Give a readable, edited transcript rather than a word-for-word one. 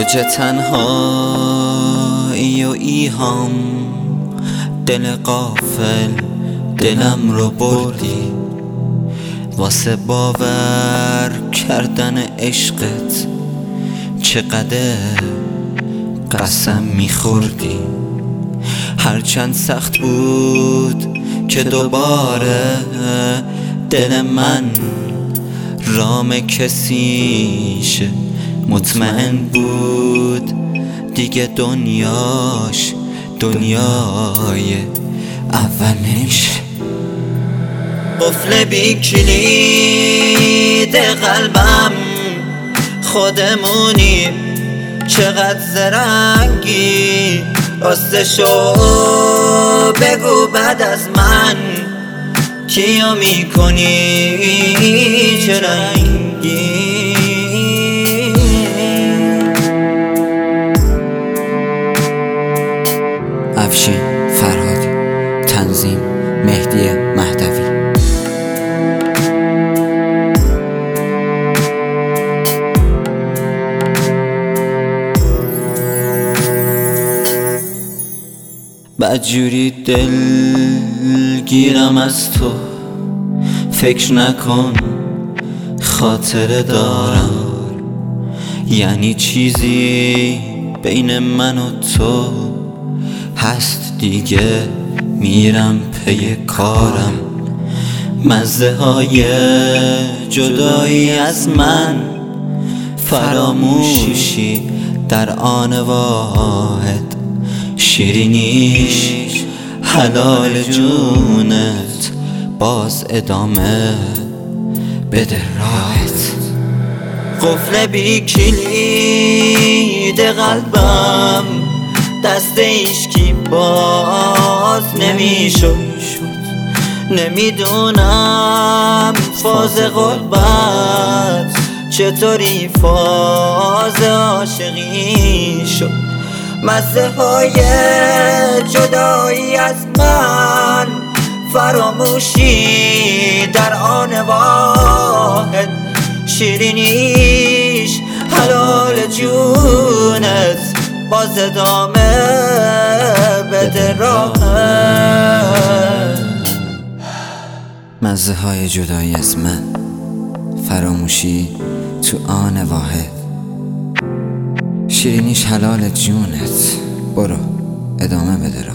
اوج تنهایی و ایهام، دل غافل دلم رو بردی. واسه باور کردن عشقت چقدر قسم میخوردی. هرچند سخت بود که دوباره دل من رام کسیش مطمئن بود دیگه دنیاش دنیای اول نمیشه. قفل بی کلید قلبم خودمونیم، چقدر زرنگی راستشو بگو بعد از من کیو میکنی چه رنگی. افشین فرهادی، تنظیم مهدی مهدوی. بدجوری دل گیرم از تو، فکر نکن خاطره دارم، یعنی چیزی بین من و تو هست دیگه، میرم پی کارم. مزه های جدایی از من، فراموشی در آن واحد، شیرینیش حلال جونت، باز ادامه بده راحت. قفل بی کلید قلبم دست هیچکی باز نمیشد. نمیدونم فاز غربت چطوری فاز عاشقی شد. مزه های جدایی از من، فراموشی در آن واحد، شیرینیش حلال جونت، باز ادامه بده راحت. مزه های جدایی از من، فراموشی تو آن واحد، شیرینیش حلال جونت، برو ادامه بده.